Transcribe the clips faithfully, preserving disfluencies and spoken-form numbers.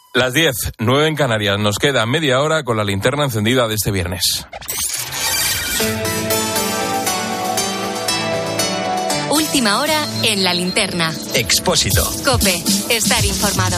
Las diez, nueve en Canarias. Nos queda media hora con la linterna encendida de este viernes. Última hora en la linterna. Expósito. COPE. Estar informado.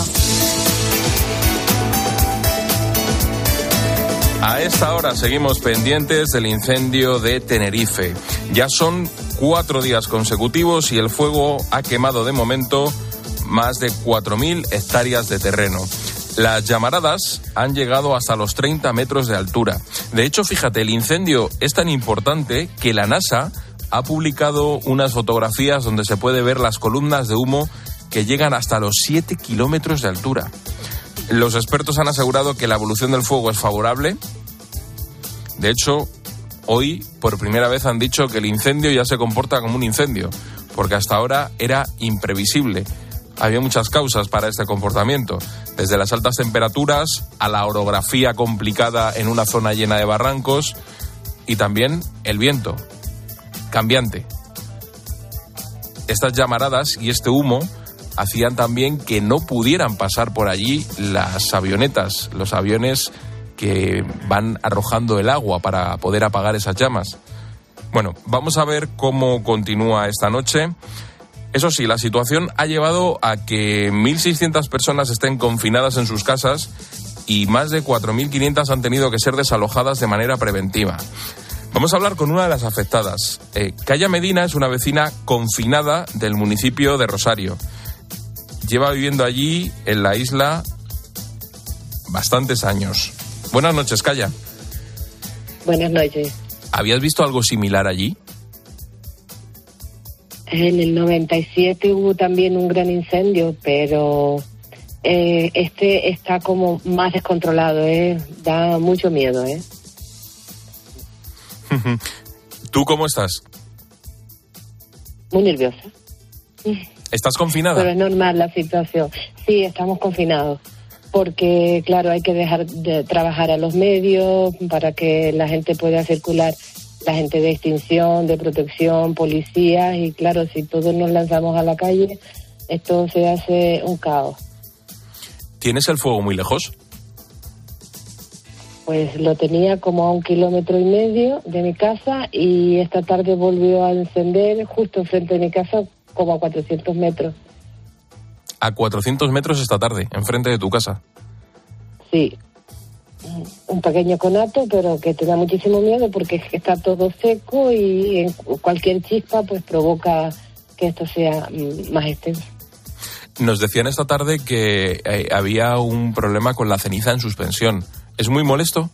A esta hora seguimos pendientes del incendio de Tenerife. Ya son cuatro días consecutivos y el fuego ha quemado de momento más de cuatro mil hectáreas de terreno. Las llamaradas han llegado hasta los treinta metros de altura. De hecho, fíjate, el incendio es tan importante que la NASA ha publicado unas fotografías donde se puede ver las columnas de humo que llegan hasta los siete kilómetros de altura. Los expertos han asegurado que la evolución del fuego es favorable. De hecho, hoy por primera vez han dicho que el incendio ya se comporta como un incendio, porque hasta ahora era imprevisible. Había muchas causas para este comportamiento, desde las altas temperaturas a la orografía complicada en una zona llena de barrancos y también el viento cambiante. Estas llamaradas y este humo hacían también que no pudieran pasar por allí las avionetas, los aviones que van arrojando el agua para poder apagar esas llamas. Bueno, vamos a ver cómo continúa esta noche. Eso sí, la situación ha llevado a que mil seiscientas personas estén confinadas en sus casas y más de cuatro mil quinientas han tenido que ser desalojadas de manera preventiva. Vamos a hablar con una de las afectadas. Eh, Calla Medina es una vecina confinada del municipio de Rosario. Lleva viviendo allí, en la isla, bastantes años. Buenas noches, Calla. Buenas noches. ¿Habías visto algo similar allí? En el noventa y siete hubo también un gran incendio, pero eh, este está como más descontrolado, ¿eh? Da mucho miedo, ¿eh? ¿Tú cómo estás? Muy nerviosa. ¿Estás confinada? Pero es normal la situación. Sí, estamos confinados. Porque, claro, hay que dejar de trabajar a los medios para que la gente pueda circular, la gente de extinción, de protección, policías, y claro, si todos nos lanzamos a la calle, esto se hace un caos. ¿Tienes el fuego muy lejos? Pues lo tenía como a un kilómetro y medio de mi casa y esta tarde volvió a encender justo enfrente de mi casa, como a cuatrocientos metros. A cuatrocientos metros esta tarde, enfrente de tu casa. Sí, un pequeño conato, pero que te da muchísimo miedo porque está todo seco y en cualquier chispa pues provoca que esto sea más extenso. Nos decían esta tarde que eh, había un problema con la ceniza en suspensión. ¿Es muy molesto?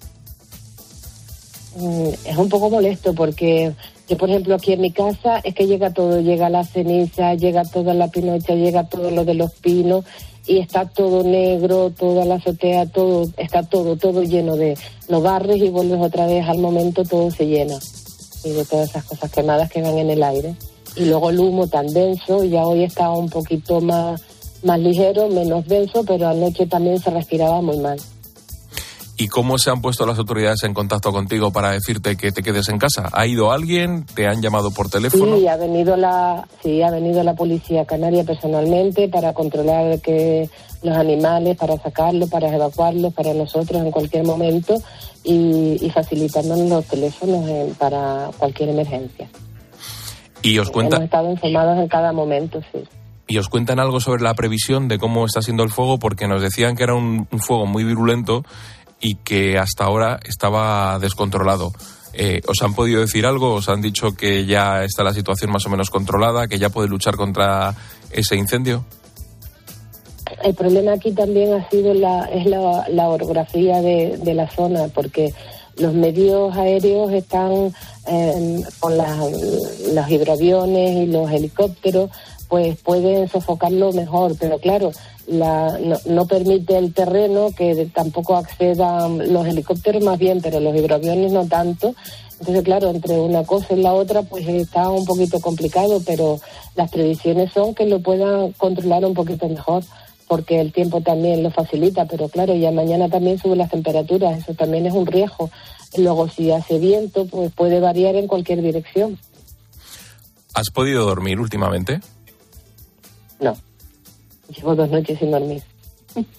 Mm, es un poco molesto porque yo, por ejemplo, aquí en mi casa es que llega todo, llega la ceniza, llega toda la pinocha, llega todo lo de los pinos y está todo negro, toda la azotea, todo, está todo, todo lleno de... Lo barres y vuelves otra vez al momento, todo se llena. Y de todas esas cosas quemadas que van en el aire. Y luego el humo tan denso, ya hoy está un poquito más, más ligero, menos denso, pero anoche también se respiraba muy mal. ¿Y cómo se han puesto las autoridades en contacto contigo para decirte que te quedes en casa? ¿Ha ido alguien? ¿Te han llamado por teléfono? Sí, ha venido la, sí, ha venido la policía canaria personalmente para controlar que los animales, para sacarlos, para evacuarlos, para nosotros en cualquier momento y, y facilitarnos los teléfonos en, para cualquier emergencia. ¿Y os cuentan? Hemos estado informados en cada momento, sí. ¿Y os cuentan algo sobre la previsión de cómo está siendo el fuego? Porque nos decían que era un, un fuego muy virulento y que hasta ahora estaba descontrolado. Eh, ¿Os han podido decir algo? ¿Os han dicho que ya está la situación más o menos controlada, que ya puede luchar contra ese incendio? El problema aquí también ha sido la, es la, la orografía de, de la zona, porque los medios aéreos están eh, con las, los hidroaviones y los helicópteros, pues pueden sofocarlo mejor, pero claro, la, no, no permite el terreno que tampoco accedan los helicópteros más bien, pero los hidroaviones no tanto. Entonces, claro, entre una cosa y la otra, pues está un poquito complicado, pero las previsiones son que lo puedan controlar un poquito mejor, porque el tiempo también lo facilita, pero claro, ya mañana también suben las temperaturas, eso también es un riesgo. Luego, si hace viento, pues puede variar en cualquier dirección. ¿Has podido dormir últimamente? No, llevo dos noches sin dormir.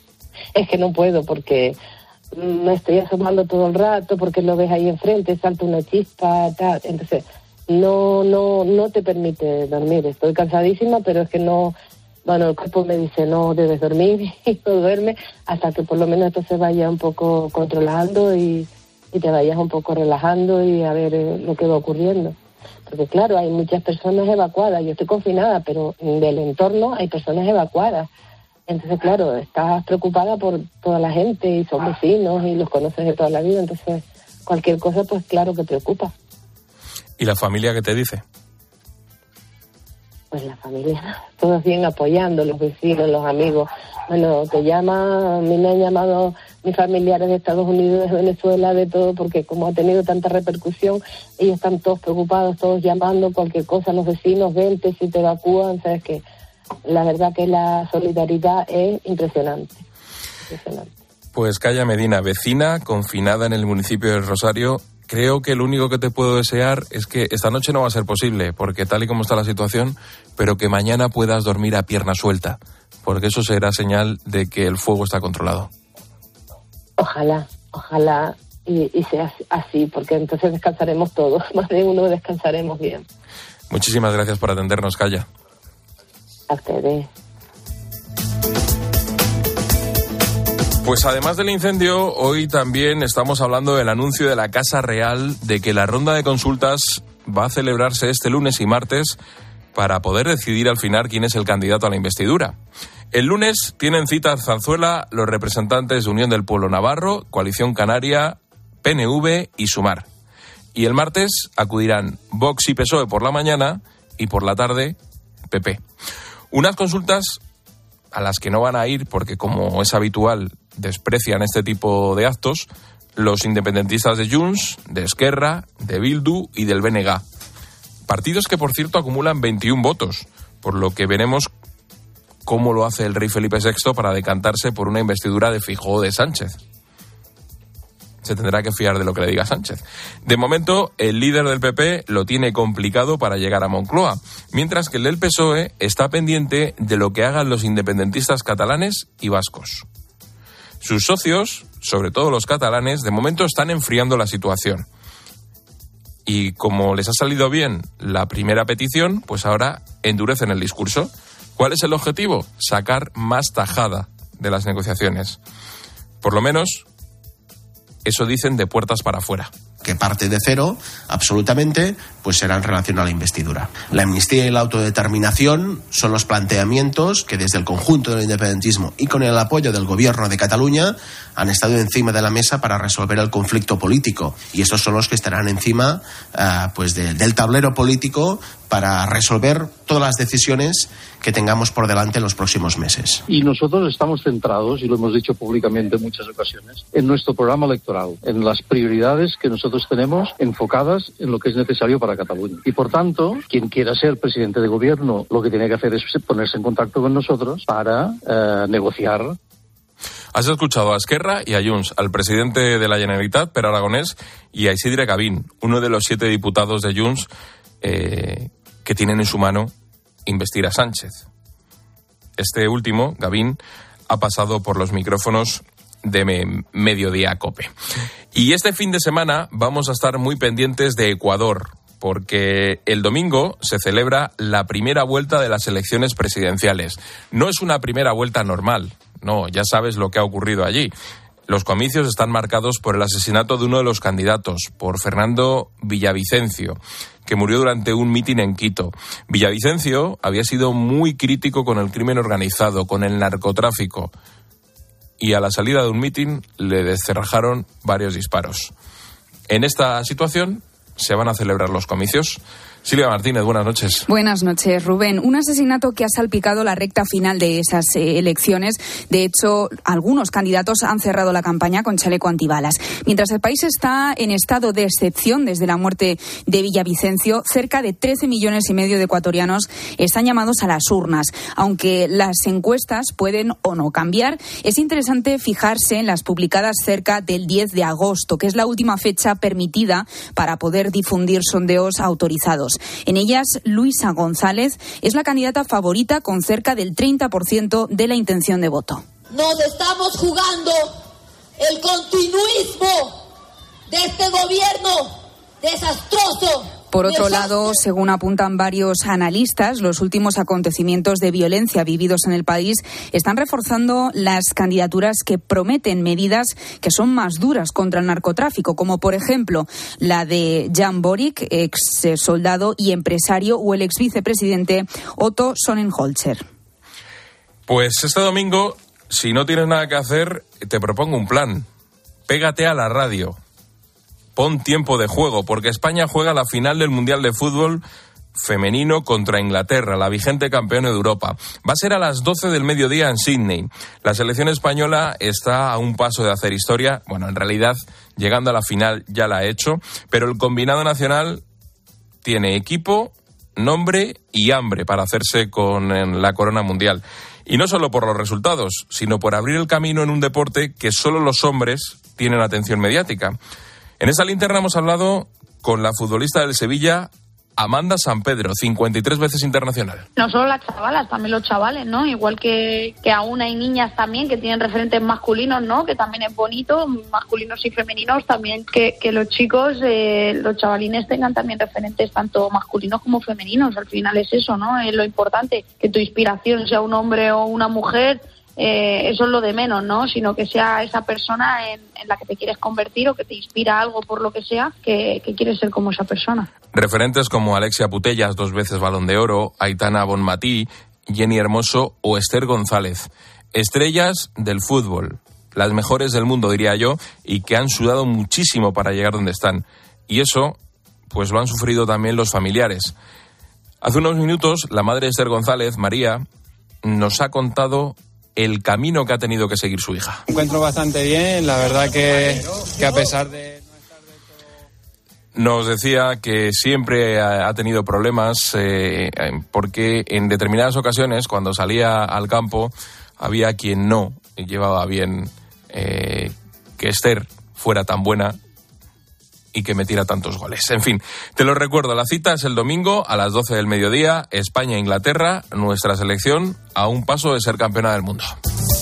es que no puedo porque me estoy asomando todo el rato, porque lo ves ahí enfrente, salta una chispa, tal. Entonces, no, no, no te permite dormir. Estoy cansadísima, pero es que no, bueno, el cuerpo me dice no debes dormir y no duerme hasta que por lo menos esto se vaya un poco controlando y, y te vayas un poco relajando y a ver eh, lo que va ocurriendo. Porque claro, hay muchas personas evacuadas. Yo estoy confinada, pero del entorno hay personas evacuadas. Entonces, claro, estás preocupada por toda la gente y son vecinos y los conoces de toda la vida. Entonces, cualquier cosa, pues claro que preocupa. ¿Y la familia qué te dice? Pues la familia, todos bien apoyando, los vecinos, los amigos. Bueno, te llama, a mí me han llamado mis familiares de Estados Unidos, de Venezuela, de todo, porque como ha tenido tanta repercusión, ellos están todos preocupados, todos llamando, cualquier cosa, los vecinos, vente, si te evacúan, sabes que la verdad que la solidaridad es impresionante. impresionante. Pues Calla Medina, vecina, confinada en el municipio de Rosario. Creo que lo único que te puedo desear es que esta noche no va a ser posible, porque tal y como está la situación, pero que mañana puedas dormir a pierna suelta, porque eso será señal de que el fuego está controlado. Ojalá, ojalá y, y sea así, porque entonces descansaremos todos, más de uno descansaremos bien. Muchísimas gracias por atendernos, Calla. A ustedes. Pues además del incendio, hoy también estamos hablando del anuncio de la Casa Real de que la ronda de consultas va a celebrarse este lunes y martes para poder decidir al final quién es el candidato a la investidura. El lunes tienen cita en Zarzuela los representantes de Unión del Pueblo Navarro, Coalición Canaria, P N V y Sumar. Y el martes acudirán Vox y P S O E por la mañana y por la tarde P P. Unas consultas a las que no van a ir porque, como es habitual, desprecian este tipo de actos los independentistas de Junts, de Esquerra, de Bildu y del B N G. Partidos que, por cierto, acumulan veintiún votos, por lo que veremos cómo lo hace el rey Felipe sexto para decantarse por una investidura de Feijóo o de Sánchez. Se tendrá que fiar de lo que le diga Sánchez. De momento, el líder del P P lo tiene complicado para llegar a Moncloa, mientras que el del P S O E está pendiente de lo que hagan los independentistas catalanes y vascos. Sus socios, sobre todo los catalanes, de momento están enfriando la situación. Y como les ha salido bien la primera petición, pues ahora endurecen el discurso. ¿Cuál es el objetivo? Sacar más tajada de las negociaciones. Por lo menos, eso dicen de puertas para afuera. Que parte de cero, absolutamente, pues será en relación a la investidura. La amnistía y la autodeterminación son los planteamientos que desde el conjunto del independentismo y con el apoyo del Gobierno de Cataluña han estado encima de la mesa para resolver el conflicto político. Y estos son los que estarán encima uh, pues de, del tablero político para resolver todas las decisiones que tengamos por delante en los próximos meses. Y nosotros estamos centrados, y lo hemos dicho públicamente en muchas ocasiones, en nuestro programa electoral, en las prioridades que nosotros tenemos enfocadas en lo que es necesario para Cataluña. Y por tanto, quien quiera ser presidente de gobierno, lo que tiene que hacer es ponerse en contacto con nosotros para eh, negociar. Has escuchado a Esquerra y a Junts, al presidente de la Generalitat, Pere Aragonés, y a Isidre Gavín, uno de los siete diputados de Junts eh, que tienen en su mano investir a Sánchez. Este último, Gavín, ha pasado por los micrófonos de me, Mediodía Cope. Y este fin de semana vamos a estar muy pendientes de Ecuador, porque el domingo se celebra la primera vuelta de las elecciones presidenciales. No es una primera vuelta normal, no, ya sabes lo que ha ocurrido allí. Los comicios están marcados por el asesinato de uno de los candidatos, por Fernando Villavicencio, que murió durante un mitin en Quito. Villavicencio había sido muy crítico con el crimen organizado, con el narcotráfico, y a la salida de un mitin le descerrajaron varios disparos. En esta situación se van a celebrar los comicios. Silvia Martínez, buenas noches. Buenas noches, Rubén. Un asesinato que ha salpicado la recta final de esas eh, elecciones. De hecho, algunos candidatos han cerrado la campaña con chaleco antibalas. Mientras el país está en estado de excepción desde la muerte de Villavicencio, cerca de trece millones y medio de ecuatorianos están llamados a las urnas. Aunque las encuestas pueden o no cambiar, es interesante fijarse en las publicadas cerca del diez de agosto, que es la última fecha permitida para poder difundir sondeos autorizados. En ellas, Luisa González es la candidata favorita con cerca del treinta por ciento de la intención de voto. Nos estamos jugando el continuismo de este gobierno desastroso. Por otro lado, según apuntan varios analistas, los últimos acontecimientos de violencia vividos en el país están reforzando las candidaturas que prometen medidas que son más duras contra el narcotráfico, como por ejemplo la de Jan Boric, ex soldado y empresario, o el ex vicepresidente Otto Sonnenholzer. Pues este domingo, si no tienes nada que hacer, te propongo un plan. Pégate a la radio. Pon tiempo de juego, porque España juega la final del Mundial de Fútbol femenino contra Inglaterra, la vigente campeona de Europa. Va a ser a las doce del mediodía en Sydney. La selección española está a un paso de hacer historia. Bueno, en realidad, llegando a la final ya la ha hecho, pero el combinado nacional tiene equipo, nombre y hambre para hacerse con la corona mundial. Y no solo por los resultados, sino por abrir el camino en un deporte que solo los hombres tienen atención mediática. En esta linterna hemos hablado con la futbolista del Sevilla, Amanda Sampedro, cincuenta y tres veces internacional. No solo las chavalas, también los chavales, ¿no? Igual que, que aún hay niñas también que tienen referentes masculinos, ¿no? Que también es bonito, masculinos y femeninos, también que, que los chicos, eh, los chavalines tengan también referentes tanto masculinos como femeninos. Al final es eso, ¿no? Es lo importante, que tu inspiración sea un hombre o una mujer. Eh, eso es lo de menos, ¿no? Sino que sea esa persona en, en la que te quieres convertir o que te inspira algo por lo que sea, que, que quieres ser como esa persona. Referentes como Alexia Putellas, dos veces Balón de Oro, Aitana Bonmatí, Jenny Hermoso o Esther González. Estrellas del fútbol, las mejores del mundo, diría yo, y que han sudado muchísimo para llegar donde están. Y eso, pues lo han sufrido también los familiares. Hace unos minutos, la madre de Esther González, María, nos ha contado el camino que ha tenido que seguir su hija. Me encuentro bastante bien, la verdad que, que a pesar de... Nos decía que siempre ha tenido problemas eh, porque en determinadas ocasiones, cuando salía al campo, había quien no llevaba bien eh, que Esther fuera tan buena y que metiera tantos goles. En fin, te lo recuerdo, la cita es el domingo a las doce del mediodía, España-Inglaterra, nuestra selección a un paso de ser campeona del mundo.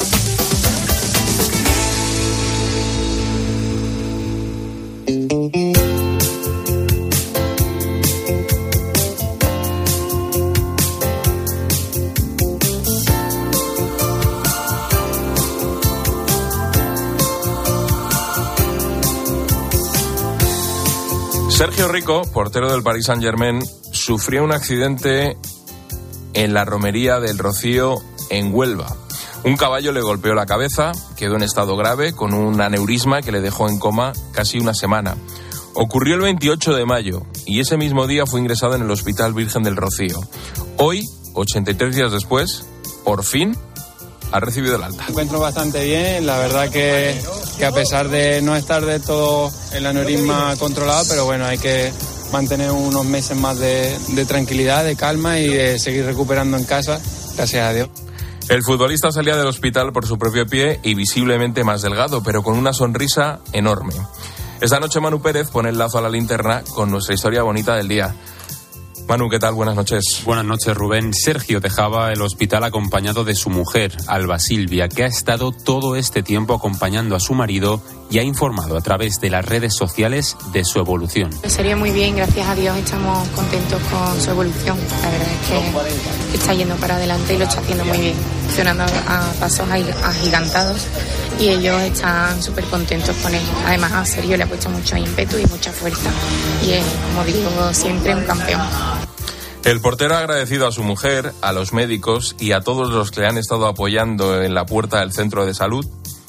Sergio Rico, portero del Paris Saint-Germain, sufrió un accidente en la romería del Rocío, en Huelva. Un caballo le golpeó la cabeza, quedó en estado grave, con un aneurisma que le dejó en coma casi una semana. Ocurrió el veintiocho de mayo y ese mismo día fue ingresado en el Hospital Virgen del Rocío. Hoy, ochenta y tres días después, por fin ha recibido el alta. Me encuentro bastante bien, la verdad que, que a pesar de no estar de todo el aneurisma controlado, pero bueno, hay que mantener unos meses más de, de tranquilidad, de calma y de seguir recuperando en casa, gracias a Dios. El futbolista salía del hospital por su propio pie y visiblemente más delgado, pero con una sonrisa enorme. Esta noche Manu Pérez pone el lazo a la linterna con nuestra historia bonita del día. Manu, ¿qué tal? Buenas noches. Buenas noches, Rubén. Sergio dejaba el hospital acompañado de su mujer, Alba Silvia, que ha estado todo este tiempo acompañando a su marido y ha informado a través de las redes sociales de su evolución. Sería muy bien, gracias a Dios estamos contentos con su evolución. La verdad es que, que está yendo para adelante y lo está haciendo muy bien, funcionando a pasos agigantados y ellos están súper contentos con él. Además, a Sergio le ha puesto mucho ímpetu y mucha fuerza y es, como digo, siempre un campeón. El portero ha agradecido a su mujer, a los médicos y a todos los que le han estado apoyando en la puerta del centro de salud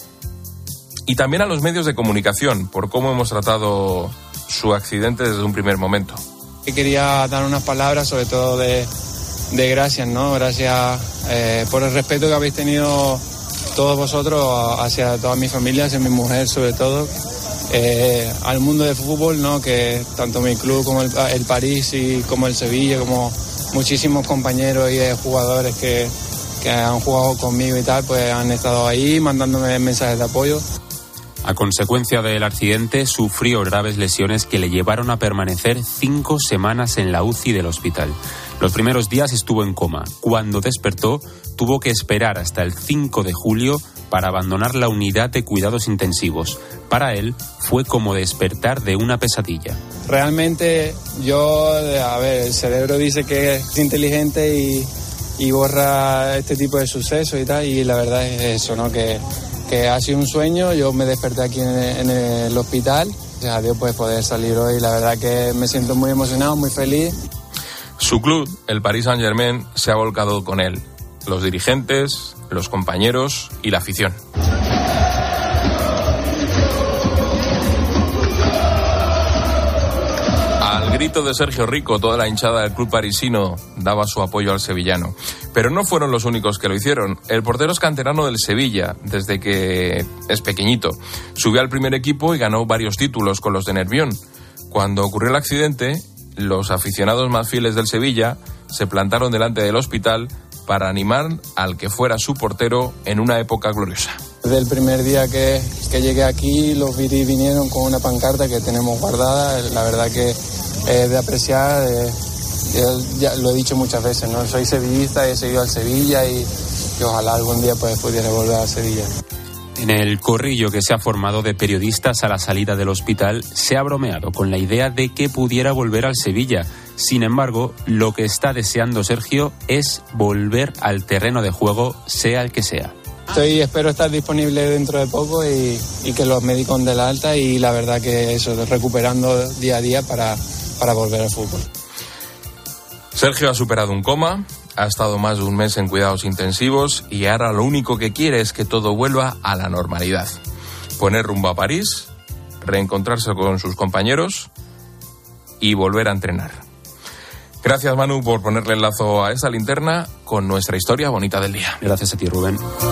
y también a los medios de comunicación por cómo hemos tratado su accidente desde un primer momento. Quería dar unas palabras sobre todo de, de gracias, ¿no? Gracias eh, por el respeto que habéis tenido todos vosotros hacia toda mi familia, hacia mi mujer sobre todo. Eh, al mundo del fútbol, ¿no? Que tanto mi club como el, el París y como el Sevilla, como muchísimos compañeros y jugadores que, que han jugado conmigo y tal, pues han estado ahí mandándome mensajes de apoyo. A consecuencia del accidente sufrió graves lesiones que le llevaron a permanecer cinco semanas en la U C I del hospital. Los primeros días estuvo en coma. Cuando despertó tuvo que esperar hasta el cinco de julio para abandonar la unidad de cuidados intensivos. Para él fue como despertar de una pesadilla. Realmente yo, a ver, el cerebro dice que es inteligente y, y borra este tipo de sucesos y tal, y la verdad es eso, ¿no? Que, que ha sido un sueño. Yo me desperté aquí en el, en el hospital. Gracias a Dios pues poder salir hoy. La verdad que me siento muy emocionado, muy feliz. Su club, el Paris Saint-Germain, se ha volcado con él. Los dirigentes, los compañeros y la afición. Al grito de Sergio Rico, toda la hinchada del club parisino daba su apoyo al sevillano. Pero no fueron los únicos que lo hicieron. El portero es canterano del Sevilla, desde que es pequeñito. Subió al primer equipo y ganó varios títulos con los de Nervión. Cuando ocurrió el accidente, los aficionados más fieles del Sevilla se plantaron delante del hospital para animar al que fuera su portero en una época gloriosa. Desde el primer día que, que llegué aquí, los Viri vinieron con una pancarta que tenemos guardada. La verdad que es de apreciar, eh, ya lo he dicho muchas veces, ¿no? Soy sevillista, he seguido al Sevilla y, y ojalá algún día pues, pudiera volver a Sevilla. En el corrillo que se ha formado de periodistas a la salida del hospital, se ha bromeado con la idea de que pudiera volver al Sevilla. Sin embargo, lo que está deseando Sergio es volver al terreno de juego, sea el que sea. Estoy, espero estar disponible dentro de poco y, y que los médicos den la alta, y la verdad que eso, recuperando día a día para, para volver al fútbol. Sergio ha superado un coma, ha estado más de un mes en cuidados intensivos y ahora lo único que quiere es que todo vuelva a la normalidad. Poner rumbo a París, reencontrarse con sus compañeros y volver a entrenar. Gracias, Manu, por ponerle el lazo a esta linterna con nuestra historia bonita del día. Gracias a ti, Rubén.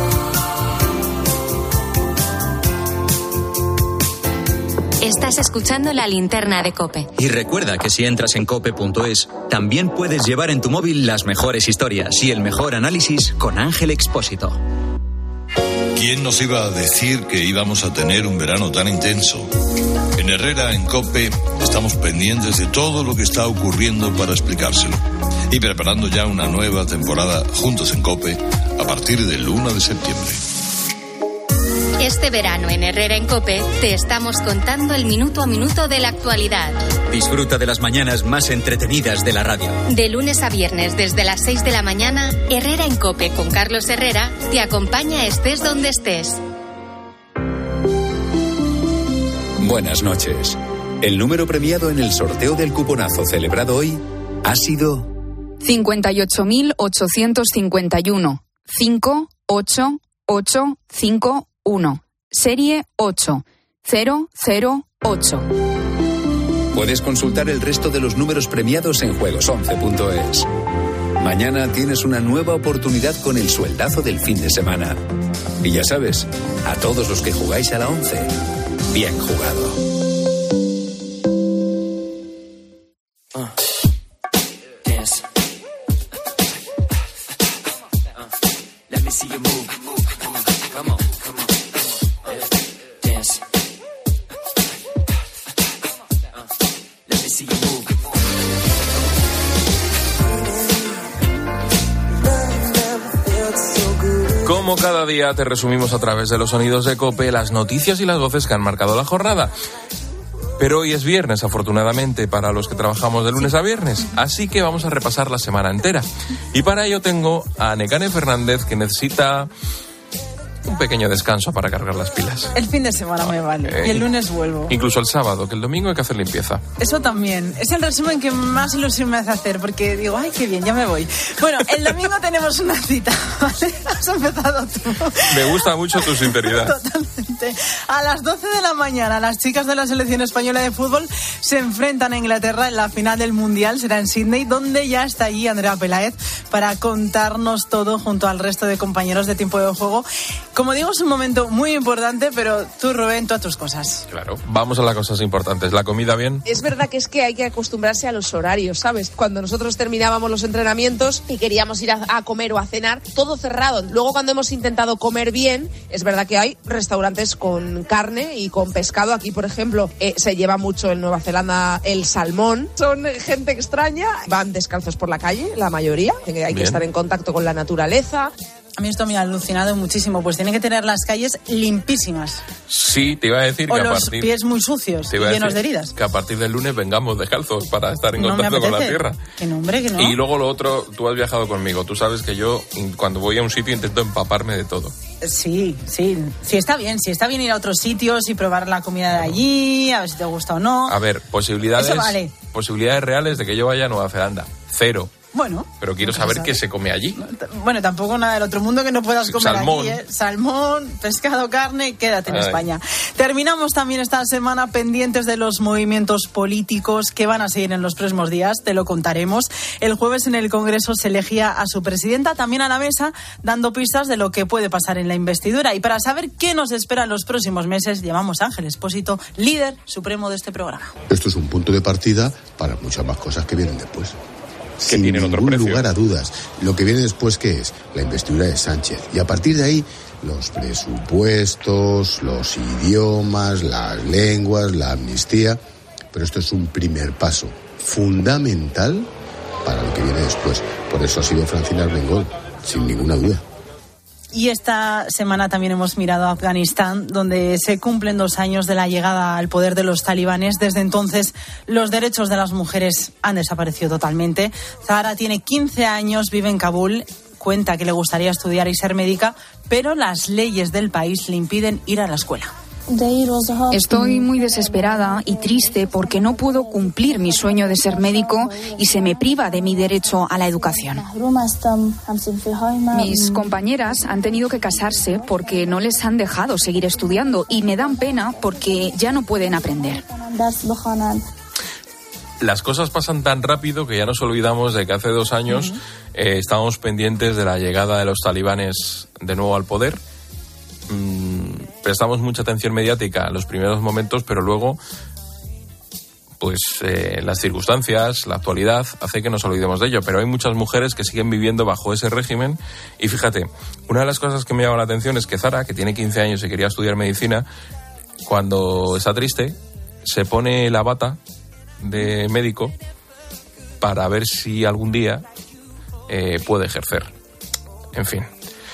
Estás escuchando La Linterna de COPE. Y recuerda que si entras en cope punto es, también puedes llevar en tu móvil las mejores historias y el mejor análisis con Ángel Expósito. ¿Quién nos iba a decir que íbamos a tener un verano tan intenso? En Herrera, en COPE, estamos pendientes de todo lo que está ocurriendo para explicárselo. Y preparando ya una nueva temporada juntos en COPE a partir del uno de septiembre. Este verano en Herrera en COPE te estamos contando el minuto a minuto de la actualidad. Disfruta de las mañanas más entretenidas de la radio. De lunes a viernes desde las seis de la mañana, Herrera en COPE con Carlos Herrera te acompaña estés donde estés. Buenas noches. El número premiado en el sorteo del cuponazo celebrado hoy ha sido cincuenta y ocho mil ochocientos cincuenta y uno, cinco ocho ocho cinco uno, serie ocho cero cero ocho. Puedes consultar el resto de los números premiados en juegos once punto es. Mañana tienes una nueva oportunidad con el sueldazo del fin de semana. Y ya sabes, a todos los que jugáis a la once, bien jugado. Como cada día te resumimos a través de los sonidos de COPE las noticias y las voces que han marcado la jornada. Pero hoy es viernes, afortunadamente, para los que trabajamos de lunes a viernes. Así que vamos a repasar la semana entera. Y para ello tengo a Nekane Fernández, que necesita un pequeño descanso para cargar las pilas. El fin de semana me vale. Eh, y el lunes vuelvo. Incluso el sábado, que el domingo hay que hacer limpieza. Eso también. Es el resumen que más ilusión me hace hacer, porque digo, ay, qué bien, ya me voy. Bueno, el domingo tenemos una cita, ¿vale? Has empezado tú. Me gusta mucho tu sinceridad. Totalmente. A las doce de la mañana, las chicas de la selección española de fútbol se enfrentan a Inglaterra en la final del Mundial. Será en Sydney, donde ya está allí Andrea Peláez para contarnos todo junto al resto de compañeros de tiempo de juego. Como digo, es un momento muy importante, pero tú, Rubén, tú a tus cosas. Claro. Vamos a las cosas importantes. ¿La comida bien? Es verdad que es que hay que acostumbrarse a los horarios, ¿sabes? Cuando nosotros terminábamos los entrenamientos y queríamos ir a, a comer o a cenar, todo cerrado. Luego, cuando hemos intentado comer bien, es verdad que hay restaurantes con carne y con pescado. Aquí, por ejemplo, eh, se lleva mucho en Nueva Zelanda el salmón. Son gente extraña, van descalzos por la calle, la mayoría. Hay que bien. estar en contacto con la naturaleza. A mí esto me ha alucinado muchísimo, pues tienen que tener las calles limpísimas. Sí, te iba a decir o que a los partir... pies muy sucios y llenos de heridas. Que a partir del lunes vengamos descalzos para estar en No contacto me con la apetece. tierra. Que no, hombre, que no. Y luego lo otro, tú has viajado conmigo. Tú sabes que yo, cuando voy a un sitio, intento empaparme de todo. Sí, sí. Sí, está bien. Sí, está bien ir a otros sitios y probar la comida de allí, a ver si te gusta o no. A ver, posibilidades, Eso vale. posibilidades reales de que yo vaya a Nueva Zelanda. Cero. Bueno. Pero quiero no saber sabe. qué se come allí. Bueno, tampoco nada del otro mundo que no puedas comer Salmón. aquí, ¿eh? Salmón, pescado, carne, quédate en Ay. España. Terminamos también esta semana pendientes de los movimientos políticos que van a seguir en los próximos días, te lo contaremos. El jueves en el Congreso se elegía a su presidenta, también a la mesa, dando pistas de lo que puede pasar en la investidura. Y para saber qué nos espera en los próximos meses, llamamos a Ángel Expósito, líder supremo de este programa. Esto es un punto de partida para muchas más cosas que vienen después. Que tienen otro ningún precio. lugar a dudas. Lo que viene después, ¿qué es? La investidura de Sánchez. Y a partir de ahí, los presupuestos, los idiomas, las lenguas, la amnistía. Pero esto es un primer paso fundamental para lo que viene después. Por eso ha sido Francina Armengol, sin ninguna duda. Y esta semana también hemos mirado a Afganistán, donde se cumplen dos años de la llegada al poder de los talibanes. Desde entonces, los derechos de las mujeres han desaparecido totalmente. Zahara tiene quince años, vive en Kabul, cuenta que le gustaría estudiar y ser médica, pero las leyes del país le impiden ir a la escuela. Estoy muy desesperada y triste porque no puedo cumplir mi sueño de ser médico y se me priva de mi derecho a la educación. Mis compañeras han tenido que casarse porque no les han dejado seguir estudiando y me dan pena porque ya no pueden aprender. Las cosas pasan tan rápido que ya nos olvidamos de que hace dos años uh-huh. eh, estábamos pendientes de la llegada de los talibanes de nuevo al poder. Mm, prestamos mucha atención mediática en los primeros momentos, pero luego pues eh, las circunstancias, la actualidad hace que nos olvidemos de ello, pero hay muchas mujeres que siguen viviendo bajo ese régimen. Y fíjate, una de las cosas que me llama la atención es que Zara, que tiene quince años y quería estudiar medicina, cuando está triste se pone la bata de médico para ver si algún día eh, puede ejercer. En fin,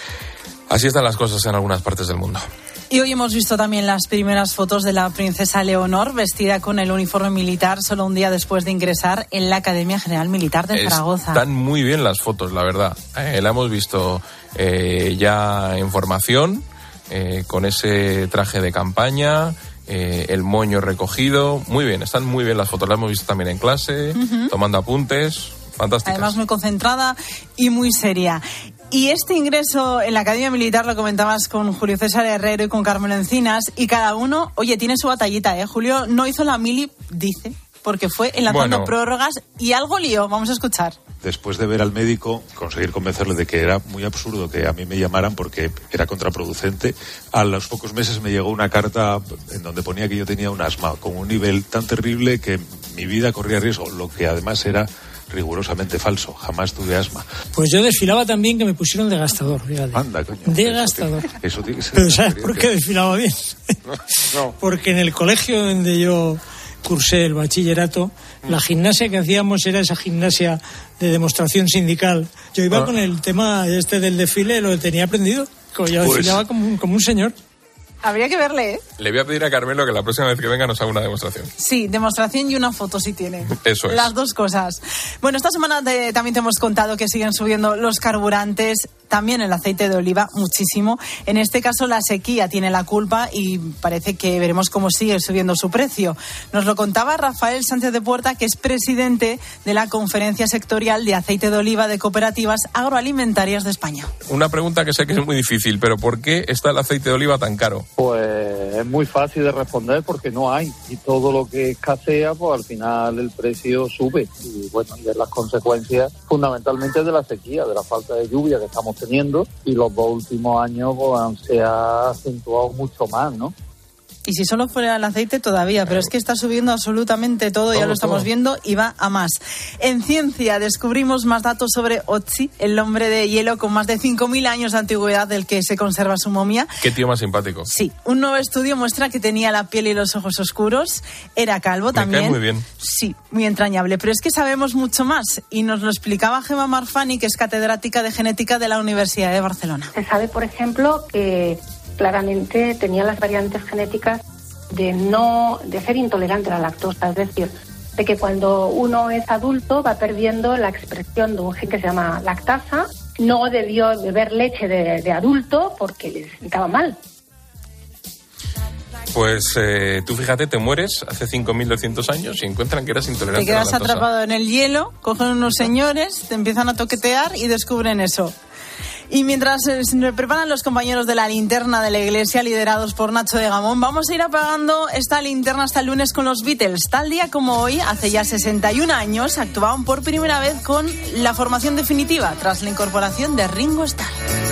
así están las cosas en algunas partes del mundo. Y hoy hemos visto también las primeras fotos de la princesa Leonor vestida con el uniforme militar solo un día después de ingresar en la Academia General Militar de Zaragoza. Están muy bien las fotos, la verdad. Eh, la hemos visto eh, ya en formación, eh, con ese traje de campaña, eh, el moño recogido. Muy bien, están muy bien las fotos. La hemos visto también en clase, uh-huh. tomando apuntes. Fantásticas. Además muy concentrada y muy seria. Y este ingreso en la Academia Militar lo comentabas con Julio César Herrero y con Carmelo Encinas, y cada uno, oye, tiene su batallita, ¿eh? Julio no hizo la mili, dice, porque fue enlazando bueno. prórrogas y algo lío. Vamos a escuchar. Después de ver al médico, conseguir convencerle de que era muy absurdo que a mí me llamaran porque era contraproducente. A los pocos meses me llegó una carta en donde ponía que yo tenía un asma con un nivel tan terrible que mi vida corría riesgo, lo que además era rigurosamente falso. Jamás tuve asma. Pues yo desfilaba también que me pusieron de gastador, fíjate. Anda, coño. De eso gastador. Tiene, eso tiene que ser. Pero ¿sabes por qué desfilaba bien? No, no. Porque en el colegio donde yo cursé el bachillerato, la gimnasia que hacíamos era esa gimnasia de demostración sindical. Yo iba ah. con el tema este del desfile, lo tenía aprendido. Yo pues... desfilaba como un, como un señor. Habría que verle, ¿eh? Le voy a pedir a Carmelo que la próxima vez que venga nos haga una demostración. Sí, demostración y una foto si tiene. Eso es. Las dos cosas. Bueno, esta semana te, también te hemos contado que siguen subiendo los carburantes, también el aceite de oliva, muchísimo. En este caso la sequía tiene la culpa y parece que veremos cómo sigue subiendo su precio. Nos lo contaba Rafael Sánchez de Puerta, que es presidente de la Conferencia Sectorial de Aceite de Oliva de Cooperativas Agroalimentarias de España. Una pregunta que sé que es muy difícil, pero ¿por qué está el aceite de oliva tan caro? Pues es muy fácil de responder porque no hay, y todo lo que escasea, pues al final el precio sube, y bueno, y de las consecuencias fundamentalmente de la sequía, de la falta de lluvia que estamos teniendo, y los dos últimos años pues, se ha acentuado mucho más, ¿no? Y si solo fuera el aceite todavía, pero es que está subiendo absolutamente todo, todo ya lo estamos todo. viendo y va a más. En ciencia descubrimos más datos sobre Otzi, el hombre de hielo con más de cinco mil años de antigüedad del que se conserva su momia. Qué tío más simpático. Sí, un nuevo estudio muestra que tenía la piel y los ojos oscuros, era calvo Me también. Me cae muy bien. Sí, muy entrañable, pero es que sabemos mucho más y nos lo explicaba Gemma Marfani, que es catedrática de genética de la Universidad de Barcelona. Se sabe, por ejemplo, que claramente tenía las variantes genéticas de no de ser intolerante a la lactosa, es decir, de que cuando uno es adulto va perdiendo la expresión de un gen que se llama lactasa. No debió beber leche de, de adulto porque le sentaba mal. Pues eh, tú fíjate, te mueres hace cinco mil doscientos años y encuentran que eras intolerante a la lactosa. Te quedas atrapado en el hielo, cogen unos señores, te empiezan a toquetear y descubren eso. Y mientras se preparan los compañeros de la linterna de la iglesia, liderados por Nacho de Gamón, vamos a ir apagando esta linterna hasta el lunes con los Beatles. Tal día como hoy, hace ya sesenta y un años, actuaban por primera vez con la formación definitiva, tras la incorporación de Ringo Starr.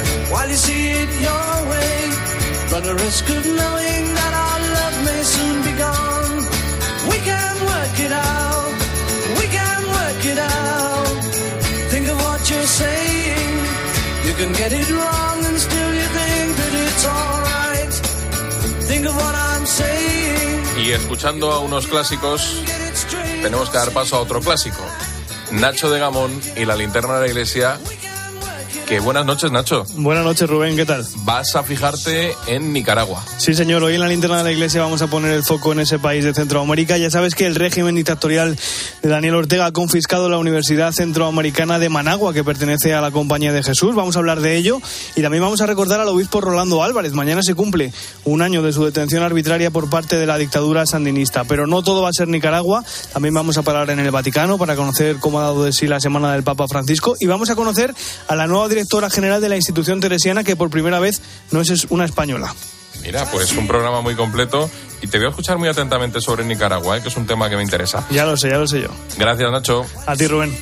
You can get it wrong and still you think that it's all right. Think of what I'm saying. Y escuchando a unos clásicos, tenemos que dar paso a otro clásico. Nacho de Gamón y la linterna de la iglesia. Que buenas noches, Nacho. Buenas noches, Rubén, ¿qué tal? Vas a fijarte en Nicaragua. Sí, señor, hoy en la linterna de la iglesia vamos a poner el foco en ese país de Centroamérica. Ya sabes que el régimen dictatorial de Daniel Ortega ha confiscado la Universidad Centroamericana de Managua, que pertenece a la Compañía de Jesús. Vamos a hablar de ello y también vamos a recordar al obispo Rolando Álvarez. Mañana se cumple un año de su detención arbitraria por parte de la dictadura sandinista. Pero no todo va a ser Nicaragua. También vamos a parar en el Vaticano para conocer cómo ha dado de sí la semana del Papa Francisco y vamos a conocer a la nueva directora directora general de la institución teresiana, que por primera vez no es una española. Mira, pues un programa muy completo y te voy a escuchar muy atentamente sobre Nicaragua, ¿eh? Que es un tema que me interesa. Ya lo sé, ya lo sé yo. Gracias, Nacho. A ti, Rubén.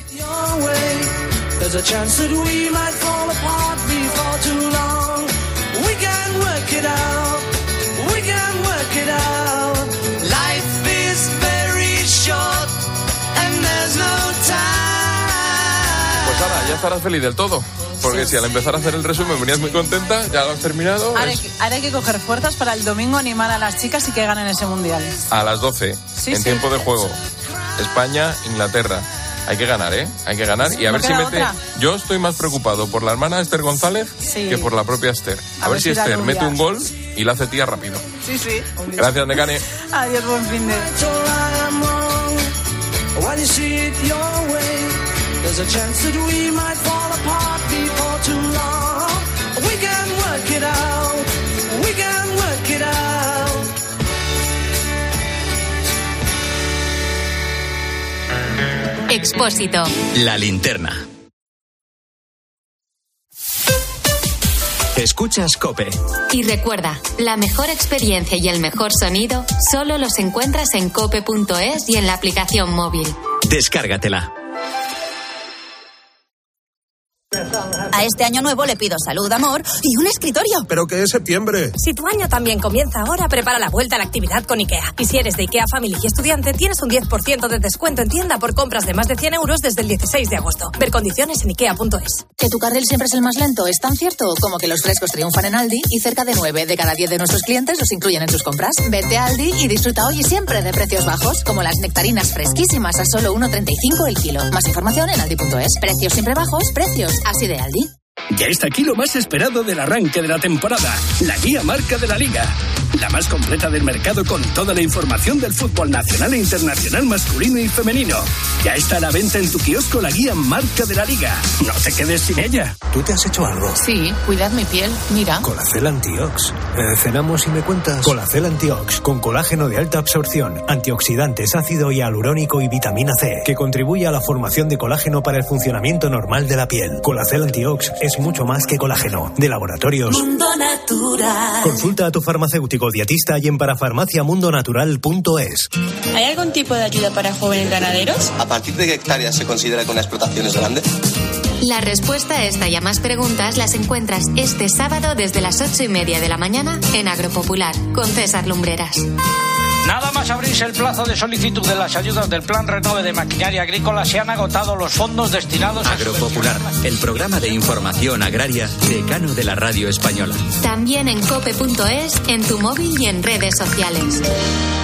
Pues ahora, ya estarás feliz del todo. Porque sí, si al empezar a hacer el resumen venías muy contenta, ya lo has terminado. Ahora, es... hay, ahora hay que coger fuerzas para el domingo animar a las chicas y que ganen ese mundial. A las doce, sí, en sí. tiempo de juego. España, Inglaterra. Hay que ganar, ¿eh? Hay que ganar y a ver si mete... Otra? Yo estoy más preocupado por la hermana Esther González sí. que por la propia Esther. A, a ver, ver si Esther mete un gol y la hace tía rápido. Sí, sí. Gracias, Necane. Adiós, buen fin de... There's a chance that we might fall apart before too long. We can work it out. We can work it out. Expósito. La linterna. Escuchas COPE. Y recuerda, la mejor experiencia y el mejor sonido solo los encuentras en cope punto es y en la aplicación móvil. Descárgatela. A este año nuevo le pido salud, amor y un escritorio. ¿Pero qué es septiembre? Si tu año también comienza ahora, prepara la vuelta a la actividad con IKEA. Y si eres de IKEA Family y estudiante, tienes un diez por ciento de descuento en tienda por compras de más de cien euros desde el dieciséis de agosto. Ver condiciones en ikea punto es. ¿Que tu carril siempre es el más lento? ¿Es tan cierto como que los frescos triunfan en Aldi y cerca de nueve de cada diez de nuestros clientes los incluyen en sus compras? Vete a Aldi y disfruta hoy y siempre de precios bajos, como las nectarinas fresquísimas a solo uno treinta y cinco el kilo. Más información en aldi punto es. Precios siempre bajos, precios así de Aldi. Ya está aquí lo más esperado del arranque de la temporada, la guía marca de la Liga. La más completa del mercado con toda la información del fútbol nacional e internacional masculino y femenino. Ya está a la venta en tu kiosco la guía marca de la Liga. No te quedes sin ella. ¿Tú te has hecho algo? Sí, cuidad mi piel, mira. Colacel Antiox. Eh, cenamos y me cuentas. Colacel Antiox, con colágeno de alta absorción, antioxidantes, ácido hialurónico y vitamina C, que contribuye a la formación de colágeno para el funcionamiento normal de la piel. Colacel Antiox es mucho más que colágeno. De Laboratorios Mundo Natural. Consulta a tu farmacéutico dietista y en parafarmacia mundo natural punto es. ¿Hay algún tipo de ayuda para jóvenes ganaderos? ¿A partir de qué hectáreas se considera que una explotación es grande? La respuesta a esta y a más preguntas las encuentras este sábado desde las ocho y media de la mañana en Agropopular con César Lumbreras. Nada más abrirse el plazo de solicitud de las ayudas del Plan Renove de Maquinaria Agrícola, se han agotado los fondos destinados a Agropopular, el programa de información agraria decano de la radio española. También en cope punto es, en tu móvil y en redes sociales.